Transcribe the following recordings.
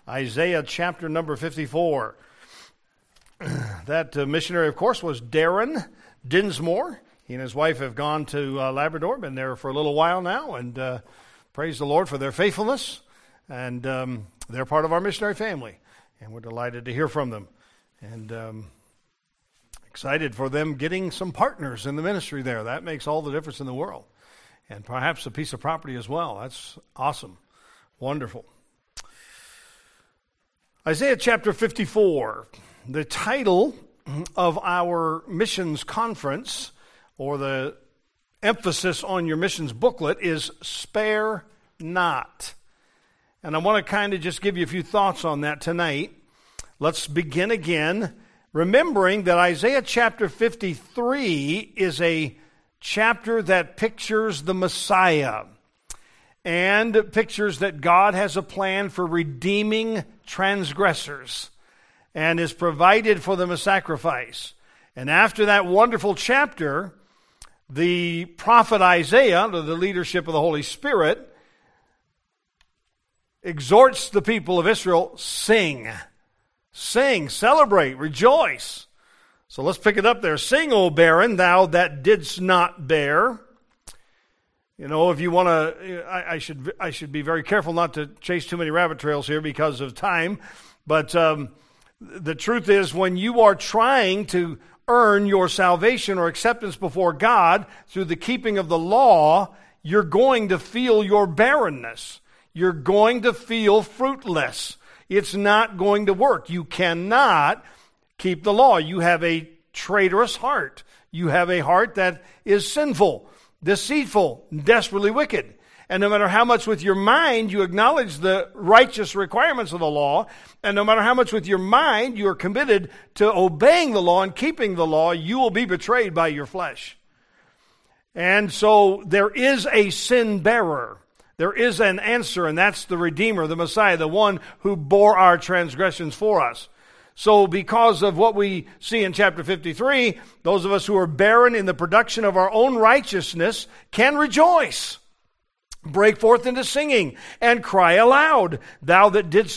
Isaiah chapter number 54. That missionary, of course, was Darren Dinsmore. He and his wife have gone to Labrador, been there for a little while now, and praise the Lord for their faithfulness. And they're part of our missionary family, and we're delighted to hear from them. And excited for them getting some partners in the ministry there. That makes all the difference in the world. And perhaps a piece of property as well. That's awesome. Wonderful. Isaiah chapter 54. The title of our missions conference, or the emphasis on your missions booklet, is Spare Not. And I want to kind of just give you a few thoughts on that tonight. Let's begin again, remembering that Isaiah chapter 53 is a chapter that pictures the Messiah and pictures that God has a plan for redeeming transgressors and has provided for them a sacrifice. And after that wonderful chapter, the prophet Isaiah, under the leadership of the Holy Spirit, exhorts the people of Israel, sing, celebrate, rejoice. So let's pick it up there. Sing, O barren, thou that didst not bear. You know, if you want to, I should be very careful not to chase too many rabbit trails here because of time. But the truth is, when you are trying to earn your salvation or acceptance before God through the keeping of the law, you're going to feel your barrenness. You're going to feel fruitless. It's not going to work. You cannot keep the law. You have a traitorous heart. You have a heart that is sinful, deceitful, desperately wicked. And no matter how much with your mind you acknowledge the righteous requirements of the law, and no matter how much with your mind you are committed to obeying the law and keeping the law, you will be betrayed by your flesh. And so there is a sin bearer. There is an answer, and that's the Redeemer, the Messiah, the one who bore our transgressions for us. So because of what we see in chapter 53, those of us who are barren in the production of our own righteousness can rejoice, break forth into singing, and cry aloud, thou that didst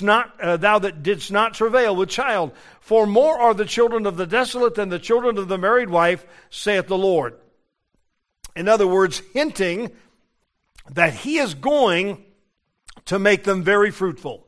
not travail with child. For more are the children of the desolate than the children of the married wife, saith the Lord. In other words, hinting that he is going to make them very fruitful.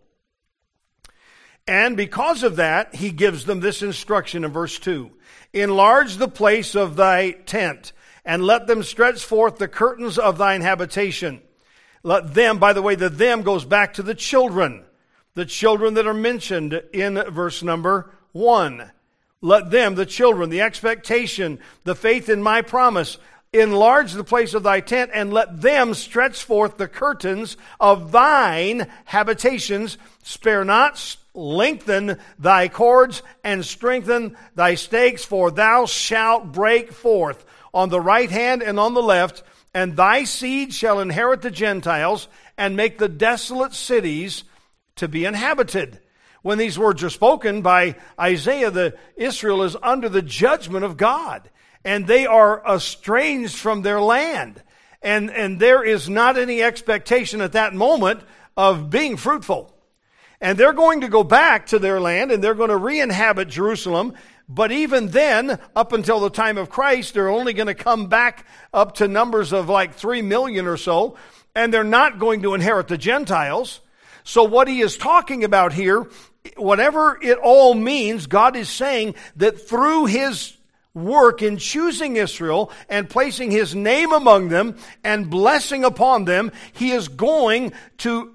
And because of that, he gives them this instruction in verse 2. Enlarge the place of thy tent, and let them stretch forth the curtains of thine habitation. Let them, by the way, the them goes back to the children that are mentioned in verse number 1. Let them, the children, the expectation, the faith in my promise, enlarge the place of thy tent, and let them stretch forth the curtains of thine habitations. Spare not, lengthen thy cords, and strengthen thy stakes, for thou shalt break forth on the right hand and on the left, and thy seed shall inherit the Gentiles, and make the desolate cities to be inhabited. When these words are spoken by Isaiah, Israel is under the judgment of God. And they are estranged from their land. And there is not any expectation at that moment of being fruitful. And they're going to go back to their land, and they're going to re-inhabit Jerusalem. But even then, up until the time of Christ, they're only going to come back up to numbers of like 3 million or so. And they're not going to inherit the Gentiles. So what he is talking about here, whatever it all means, God is saying that through his work in choosing Israel and placing his name among them and blessing upon them, he is going to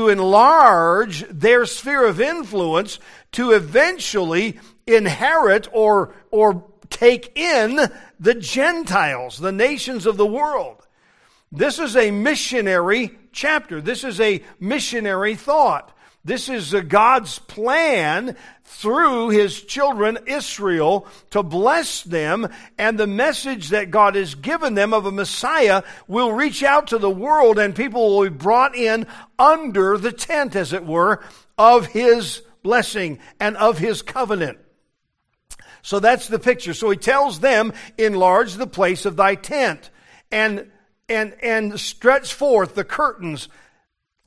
enlarge their sphere of influence to eventually inherit or take in the Gentiles, the nations of the world. This is a missionary chapter. This is a missionary thought. This is God's plan through his children Israel to bless them, and the message that God has given them of a Messiah will reach out to the world, and people will be brought in under the tent, as it were, of his blessing and of his covenant. So that's the picture. So he tells them, enlarge the place of thy tent, and stretch forth the curtains.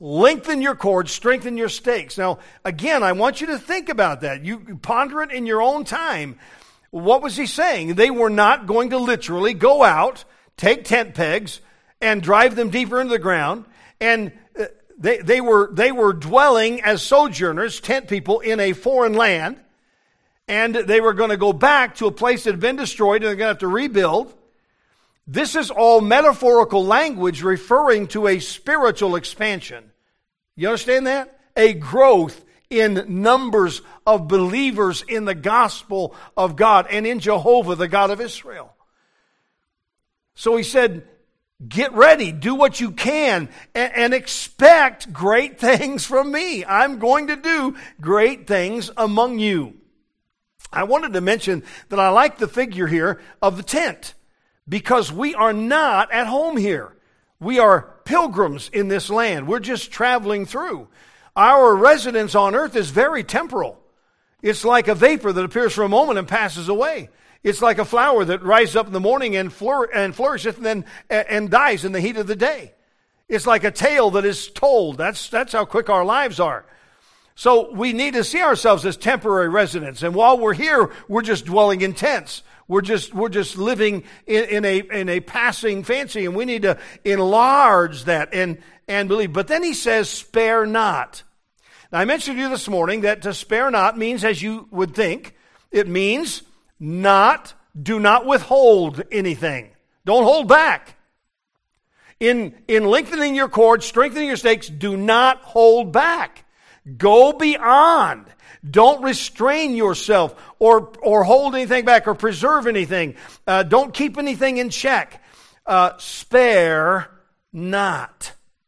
Lengthen your cords, strengthen your stakes. Now, again, I want you to think about that. You ponder it in your own time. What was he saying? They were not going to literally go out, take tent pegs, and drive them deeper into the ground. And they were dwelling as sojourners, tent people, in a foreign land. And they were going to go back to a place that had been destroyed, and they're going to have to rebuild. This is all metaphorical language referring to a spiritual expansion. You understand that? A growth in numbers of believers in the gospel of God and in Jehovah, the God of Israel. So he said, get ready, do what you can, and expect great things from me. I'm going to do great things among you. I wanted to mention that I like the figure here of the tent, because we are not at home here. We are pilgrims in this land. We're just traveling through. Our residence on earth is very temporal. It's like a vapor that appears for a moment and passes away. It's like a flower that rises up in the morning and flourishes and dies in the heat of the day. It's like a tale that is told. That's how quick our lives are. So we need to see ourselves as temporary residents. And while we're here, we're just dwelling in tents. We're just living in a passing fancy, and we need to enlarge that and believe. But then he says, spare not. Now, I mentioned to you this morning that to spare not means, as you would think, it means do not withhold anything. Don't hold back. In lengthening your cords, strengthening your stakes, do not hold back. Go beyond. Don't restrain yourself or hold anything back or preserve anything. Don't keep anything in check. Spare not.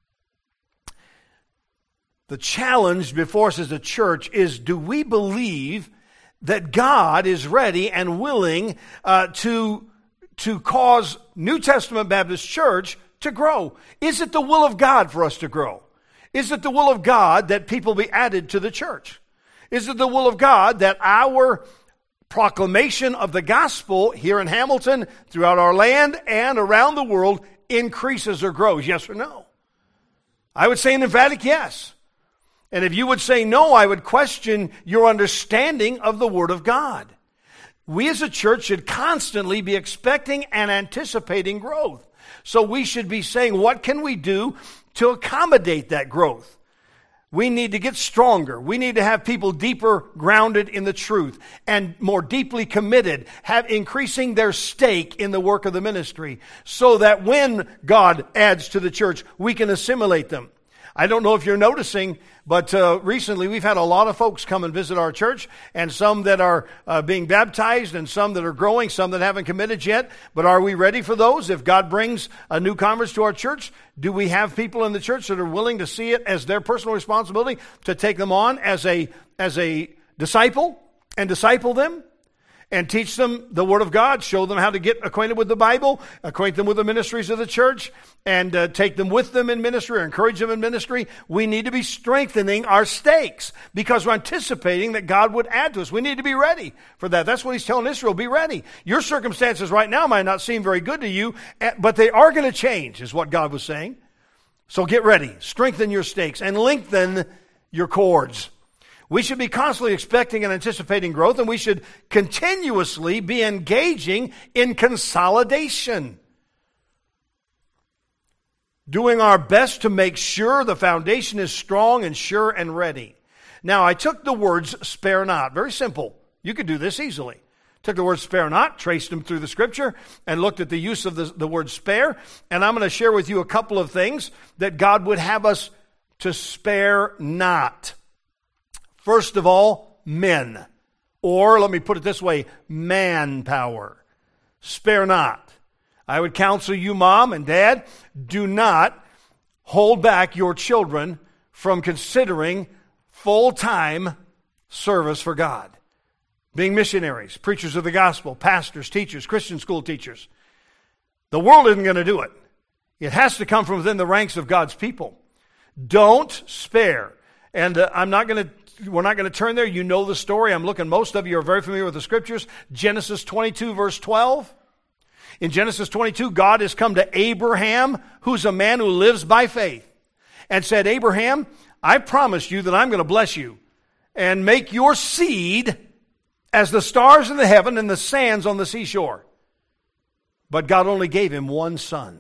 The challenge before us as a church is, do we believe that God is ready and willing to cause New Testament Baptist Church to grow? Is it the will of God for us to grow? Is it the will of God that people be added to the church? Is it the will of God that our proclamation of the gospel here in Hamilton, throughout our land, and around the world increases or grows? Yes or no? I would say an emphatic yes. And if you would say no, I would question your understanding of the Word of God. We as a church should constantly be expecting and anticipating growth. So we should be saying, what can we do to accommodate that growth? We need to get stronger. We need to have people deeper grounded in the truth and more deeply committed, increasing their stake in the work of the ministry, so that when God adds to the church, we can assimilate them. I don't know if you're noticing, but recently we've had a lot of folks come and visit our church, and some that are being baptized, and some that are growing, some that haven't committed yet. But are we ready for those? If God brings newcomers to our church, do we have people in the church that are willing to see it as their personal responsibility to take them on as a disciple and disciple them? And teach them the Word of God, show them how to get acquainted with the Bible, acquaint them with the ministries of the church, and take them with them in ministry, or encourage them in ministry. We need to be strengthening our stakes because we're anticipating that God would add to us. We need to be ready for that. That's what he's telling Israel, be ready. Your circumstances right now might not seem very good to you, but they are going to change, is what God was saying. So get ready, strengthen your stakes, and lengthen your cords. We should be constantly expecting and anticipating growth, and we should continuously be engaging in consolidation. Doing our best to make sure the foundation is strong and sure and ready. Now, I took the words spare not. Very simple. You could do this easily. Took the word spare not, traced them through the scripture, and looked at the use of the word spare. And I'm going to share with you a couple of things that God would have us to spare not. First of all, men, or let me put it this way, manpower. Spare not. I would counsel you, mom and dad, do not hold back your children from considering full-time service for God. Being missionaries, preachers of the gospel, pastors, teachers, Christian school teachers. The world isn't going to do it. It has to come from within the ranks of God's people. Don't spare. And we're not going to turn there. You know the story. I'm looking, most of you are very familiar with the scriptures. Genesis 22, verse 12. In Genesis 22, God has come to Abraham, who's a man who lives by faith. and said, Abraham, I promised you that I'm going to bless you and make your seed as the stars in the heaven and the sands on the seashore. But God only gave him one son.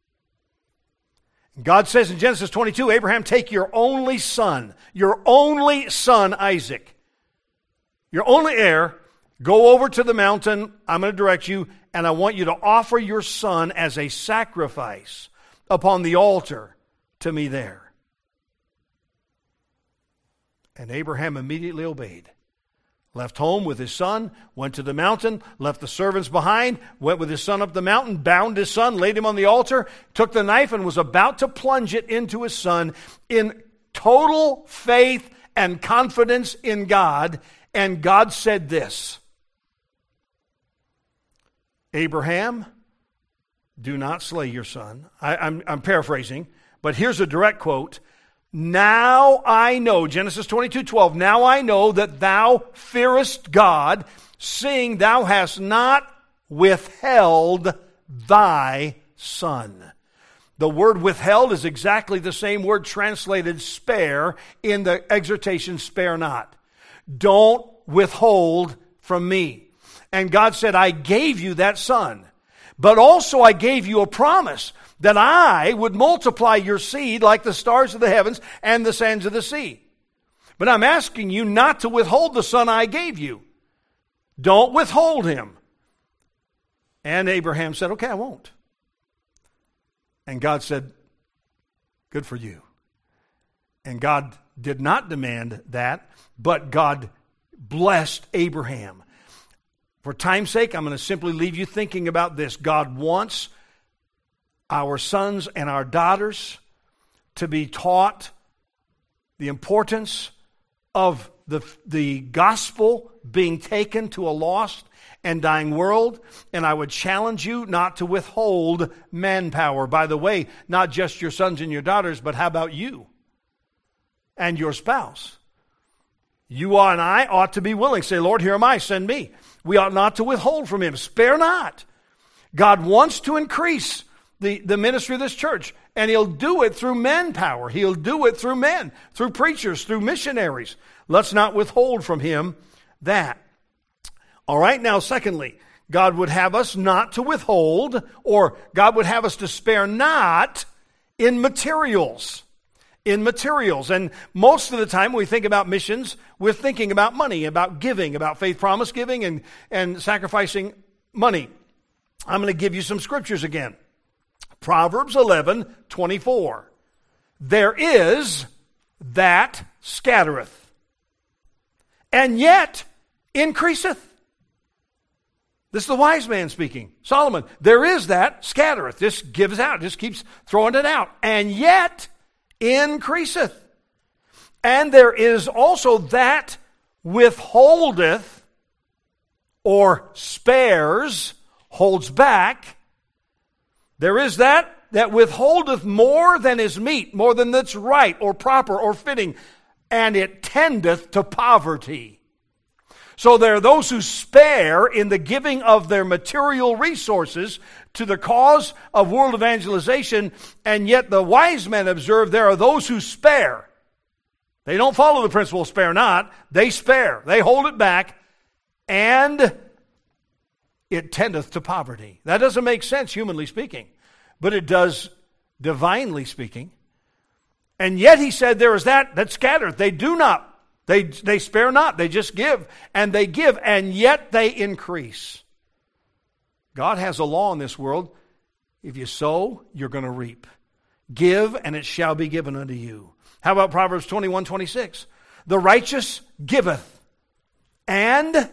God says in Genesis 22, Abraham, take your only son Isaac, your only heir, go over to the mountain, I'm going to direct you, and I want you to offer your son as a sacrifice upon the altar to me there. And Abraham immediately obeyed. Left home with his son, went to the mountain, left the servants behind, went with his son up the mountain, bound his son, laid him on the altar, took the knife and was about to plunge it into his son in total faith and confidence in God. And God said this, Abraham, do not slay your son. I'm paraphrasing, but here's a direct quote. Now I know, Genesis 22:12, now I know that thou fearest God, seeing thou hast not withheld thy son. The word withheld is exactly the same word translated spare in the exhortation, spare not. Don't withhold from me. And God said, I gave you that son, but also I gave you a promise that I would multiply your seed like the stars of the heavens and the sands of the sea. But I'm asking you not to withhold the son I gave you. Don't withhold him. And Abraham said, okay, I won't. And God said, good for you. And God did not demand that, but God blessed Abraham. For time's sake, I'm going to simply leave you thinking about this. God wants our sons and our daughters to be taught the importance of the gospel being taken to a lost and dying world. And I would challenge you not to withhold manpower. By the way, not just your sons and your daughters, but how about you and your spouse? You and I ought to be willing. Say, Lord, here am I, send me. We ought not to withhold from him. Spare not. God wants to increase the ministry of this church, and he'll do it through manpower. He'll do it through men, through preachers, through missionaries. Let's not withhold from him that. All right, now secondly, God would have us not to withhold, or God would have us to spare not in materials. In materials. And most of the time when we think about missions, we're thinking about money, about giving, about faith promise giving and sacrificing money. I'm going to give you some scriptures again. Proverbs 11:24. There is that scattereth, and yet increaseth. This is the wise man speaking. Solomon, there is that scattereth. This gives out, just keeps throwing it out, and yet increaseth. And there is also that withholdeth, or spares, holds back. There is that withholdeth more than is meet, more than that's right or proper or fitting, and it tendeth to poverty. So there are those who spare in the giving of their material resources to the cause of world evangelization, and yet the wise men observe there are those who spare. They don't follow the principle spare not, they spare. They hold it back, and it tendeth to poverty. That doesn't make sense, humanly speaking, but it does divinely speaking. And yet he said there is that scattereth. They do not. They spare not. They just give, and they give, and yet they increase. God has a law in this world. If you sow, you're going to reap. Give, and it shall be given unto you. How about Proverbs 21:26? The righteous giveth, and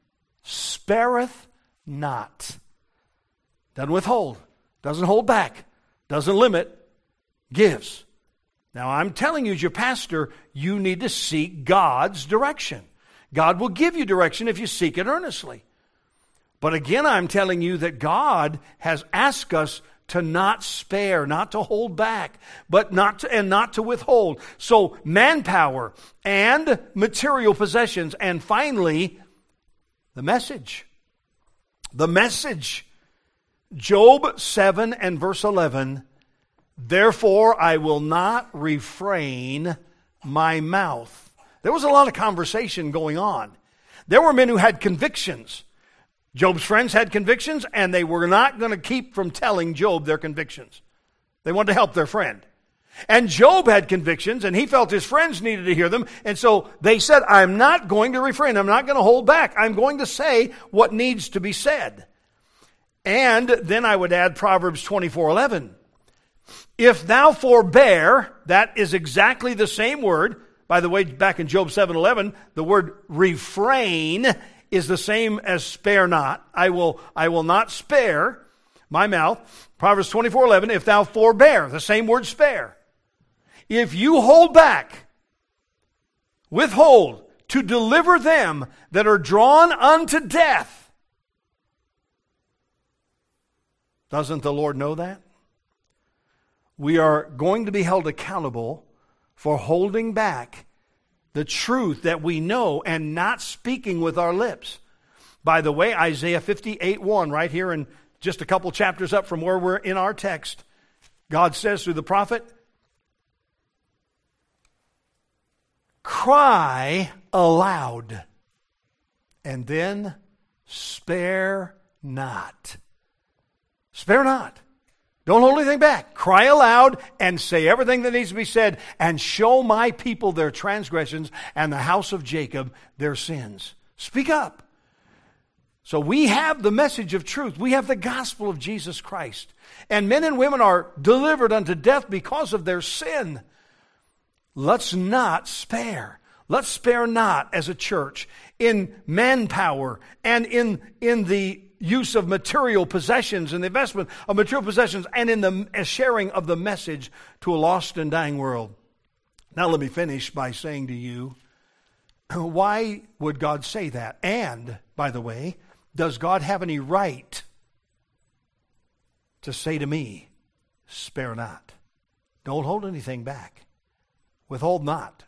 spareth not. Doesn't withhold. Doesn't hold back. Doesn't limit. Gives. Now I'm telling you as your pastor, you need to seek God's direction. God will give you direction if you seek it earnestly. But again, I'm telling you that God has asked us to not spare, not to hold back, but not to withhold. So manpower and material possessions, and finally, the message. The message. Job 7 and verse 11. Therefore I will not refrain my mouth. There was a lot of conversation going on. There were men who had convictions. Job's friends had convictions, and they were not going to keep from telling Job their convictions. They wanted to help their friend. And Job had convictions, and he felt his friends needed to hear them. And so they said, I'm not going to refrain. I'm not going to hold back. I'm going to say what needs to be said. And then I would add Proverbs 24:11. If thou forbear, that is exactly the same word. By the way, back in Job 7:11, the word refrain is the same as spare not. I will not spare my mouth. Proverbs 24:11, if thou forbear, the same word spare. If you hold back, withhold, to deliver them that are drawn unto death. Doesn't the Lord know that? We are going to be held accountable for holding back the truth that we know and not speaking with our lips. By the way, Isaiah 58:1, right here in just a couple chapters up from where we're in our text, God says through the prophet, cry aloud, and then spare not. Spare not. Don't hold anything back. Cry aloud and say everything that needs to be said, and show my people their transgressions and the house of Jacob their sins. Speak up. So we have the message of truth. We have the gospel of Jesus Christ. And men and women are delivered unto death because of their sin. Let's not spare. Let's spare not as a church in manpower and in the use of material possessions and the investment of material possessions and in the sharing of the message to a lost and dying world. Now let me finish by saying to you, why would God say that? And, by the way, does God have any right to say to me, spare not? Don't hold anything back. Withhold not.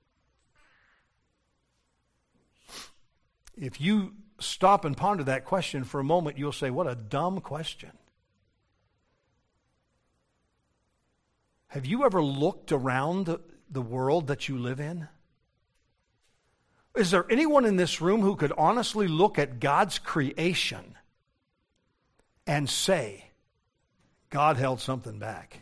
If you stop and ponder that question for a moment, you'll say, what a dumb question. Have you ever looked around the world that you live in? Is there anyone in this room who could honestly look at God's creation and say, God held something back?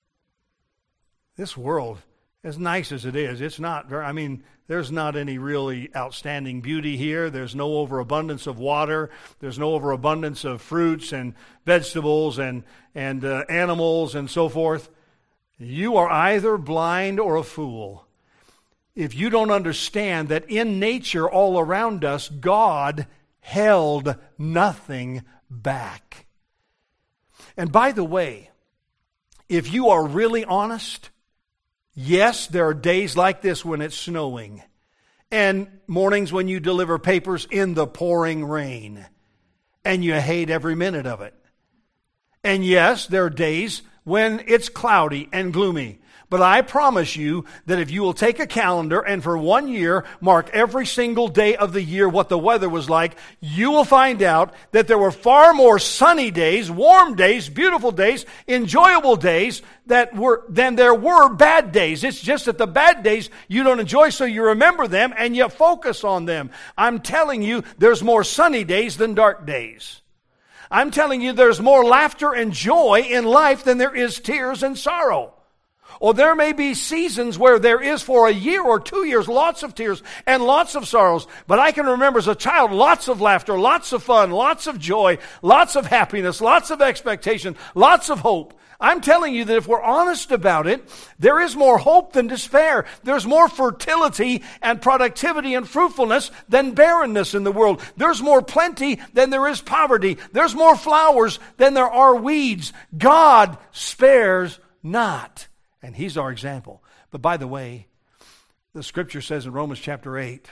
This world, as nice as it is, it's not very, there's not any really outstanding beauty here. There's no overabundance of water. There's no overabundance of fruits and vegetables and animals and so forth. You are either blind or a fool if you don't understand that in nature all around us, God held nothing back. And by the way, if you are really honest, yes, there are days like this when it's snowing, and mornings when you deliver papers in the pouring rain, and you hate every minute of it. And yes, there are days when it's cloudy and gloomy. But I promise you that if you will take a calendar and for 1 year mark every single day of the year what the weather was like, you will find out that there were far more sunny days, warm days, beautiful days, enjoyable days than there were bad days. It's just that the bad days you don't enjoy, so you remember them and you focus on them. I'm telling you, there's more sunny days than dark days. I'm telling you, there's more laughter and joy in life than there is tears and sorrow. Or there may be seasons where there is for a year or 2 years lots of tears and lots of sorrows. But I can remember as a child lots of laughter, lots of fun, lots of joy, lots of happiness, lots of expectation, lots of hope. I'm telling you that if we're honest about it, there is more hope than despair. There's more fertility and productivity and fruitfulness than barrenness in the world. There's more plenty than there is poverty. There's more flowers than there are weeds. God spares not. And He's our example. But by the way, the Scripture says in Romans chapter 8,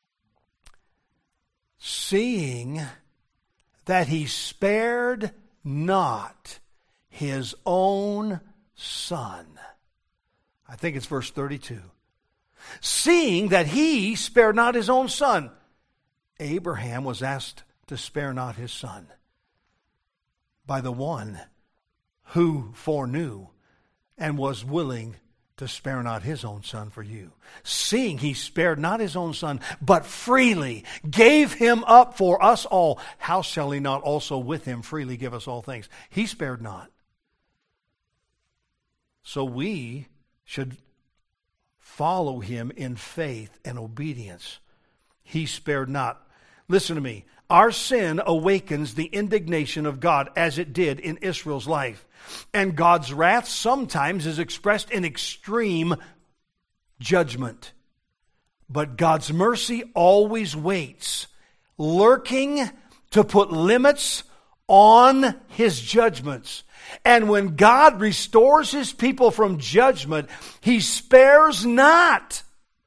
seeing that He spared not His own Son. I think it's verse 32. Seeing that He spared not His own Son. Abraham was asked to spare not his son by the one who foreknew and was willing to spare not his own Son for you. Seeing he spared not his own Son, but freely gave him up for us all, how shall he not also with him freely give us all things? He spared not. So we should follow him in faith and obedience. He spared not. Listen to me. Our sin awakens the indignation of God as it did in Israel's life. And God's wrath sometimes is expressed in extreme judgment. But God's mercy always waits, lurking to put limits on his judgments. And when God restores his people from judgment, he spares not,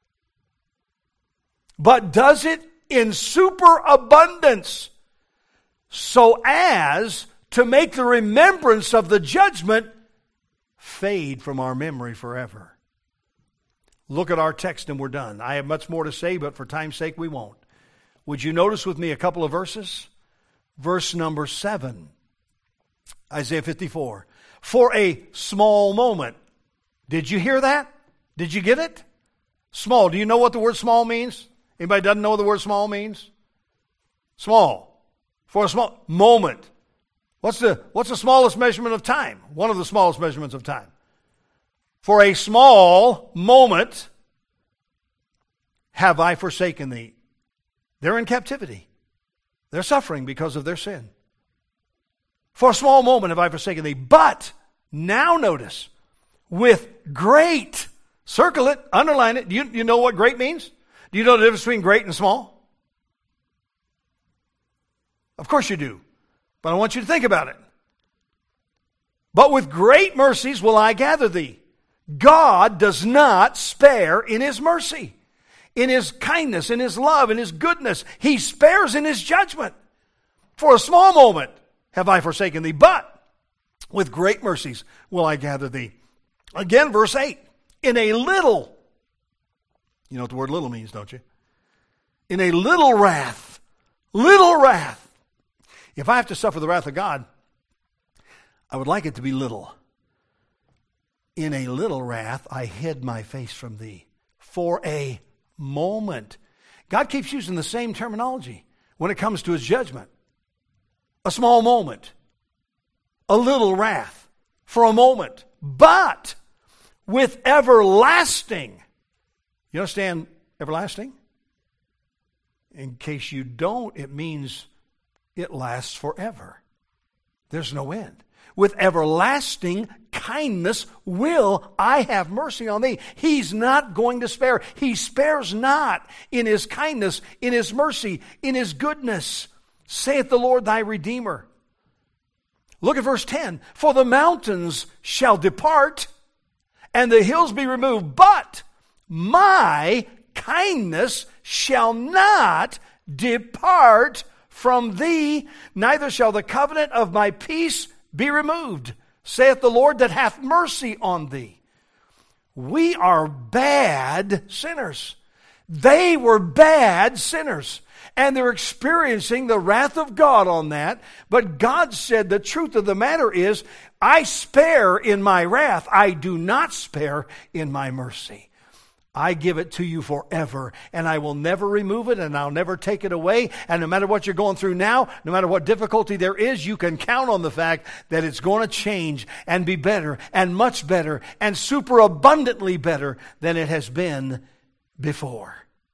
but does it in superabundance, so as to make the remembrance of the judgment fade from our memory forever. Look at our text and we're done. I have much more to say, but for time's sake we won't. Would you notice with me a couple of verses? Verse number 7, Isaiah 54. For a small moment. Did you hear that? Did you get it? Small. Do you know what the word small means? Anybody doesn't know what the word small means? Small. For a small moment. What's the smallest measurement of time? One of the smallest measurements of time. For a small moment have I forsaken thee. They're in captivity. They're suffering because of their sin. For a small moment have I forsaken thee. But, now notice, with great, circle it, underline it. Do you know what great means? Do you know the difference between great and small? Of course you do. But I want you to think about it. But with great mercies will I gather thee. God does not spare in his mercy, in his kindness, in his love, in his goodness. He spares in his judgment. For a small moment have I forsaken thee, but with great mercies will I gather thee. Again, verse 8. In a little, you know what the word little means, don't you? In a little wrath. If I have to suffer the wrath of God, I would like it to be little. In a little wrath, I hid my face from thee. For a moment. God keeps using the same terminology when it comes to his judgment. A small moment. A little wrath. For a moment. But with everlasting. You understand everlasting? In case you don't, it means it lasts forever. There's no end. With everlasting kindness will I have mercy on thee. He's not going to spare. He spares not in his kindness, in his mercy, in his goodness, saith the Lord thy Redeemer. Look at verse 10. For the mountains shall depart, and the hills be removed, but my kindness shall not depart from thee, neither shall the covenant of my peace be removed, saith the Lord that hath mercy on thee. We are bad sinners. They were bad sinners. And they're experiencing the wrath of God on that. But God said the truth of the matter is, I spare in my wrath. I do not spare in my mercy. I give it to you forever, and I will never remove it, and I'll never take it away. And no matter what you're going through now, no matter what difficulty there is, you can count on the fact that it's going to change and be better and much better and super abundantly better than it has been before.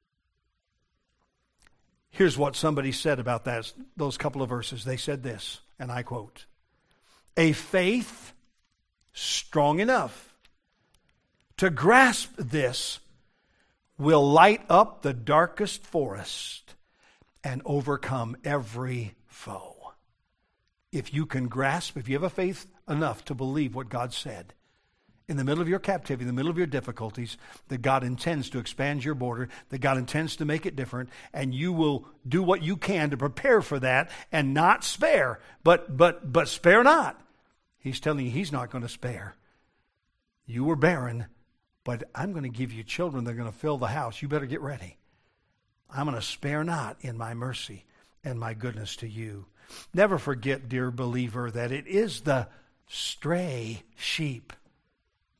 Here's what somebody said about those couple of verses. They said this, and I quote, a faith strong enough to grasp this will light up the darkest forest and overcome every foe. If you can grasp, if you have a faith enough to believe what God said, in the middle of your captivity, in the middle of your difficulties, that God intends to expand your border, that God intends to make it different, and you will do what you can to prepare for that and not spare, but spare not. He's telling you he's not going to spare. You were barren, but I'm going to give you children that are going to fill the house. You better get ready. I'm going to spare not in my mercy and my goodness to you. Never forget, dear believer, that it is the stray sheep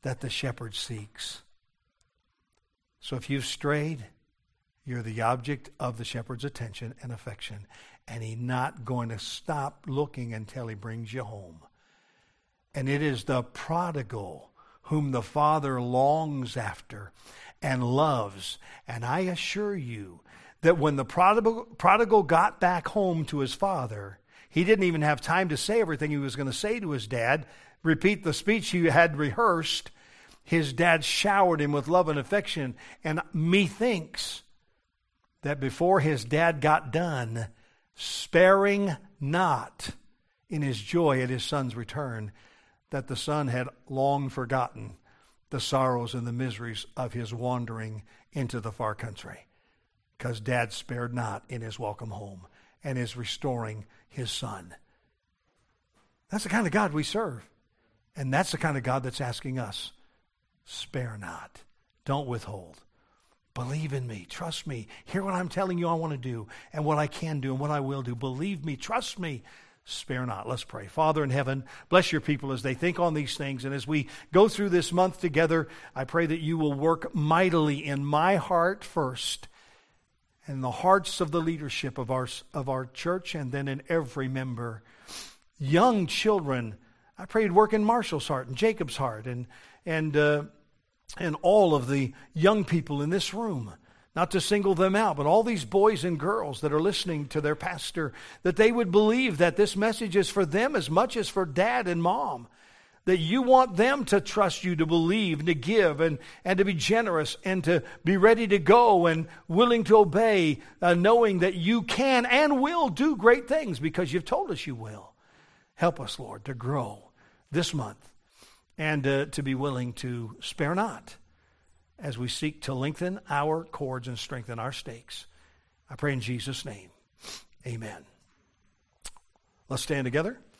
that the shepherd seeks. So if you've strayed, you're the object of the shepherd's attention and affection, and he's not going to stop looking until he brings you home. And it is the prodigal whom the Father longs after and loves. And I assure you that when the prodigal got back home to his father, he didn't even have time to say everything he was going to say to his dad, repeat the speech he had rehearsed. His dad showered him with love and affection. And methinks that before his dad got done, sparing not in his joy at his son's return, that the son had long forgotten the sorrows and the miseries of his wandering into the far country, because dad spared not in his welcome home and is restoring his son. That's the kind of God we serve. And that's the kind of God that's asking us, spare not. Don't withhold. Believe in me. Trust me. Hear what I'm telling you I want to do and what I can do and what I will do. Believe me. Trust me. Spare not. Let's pray. Father in heaven, bless your people as they think on these things. And as we go through this month together, I pray that you will work mightily in my heart first and in the hearts of the leadership of our church, and then in every member. Young children, I pray you'd work in Marshall's heart and Jacob's heart and all of the young people in this room, not to single them out, but all these boys and girls that are listening to their pastor, that they would believe that this message is for them as much as for dad and mom, that you want them to trust you, to believe, and to give, and to be generous, and to be ready to go and willing to obey, knowing that you can and will do great things because you've told us you will. Help us, Lord, to grow this month and to be willing to spare not as we seek to lengthen our cords and strengthen our stakes. I pray in Jesus' name. Amen. Let's stand together.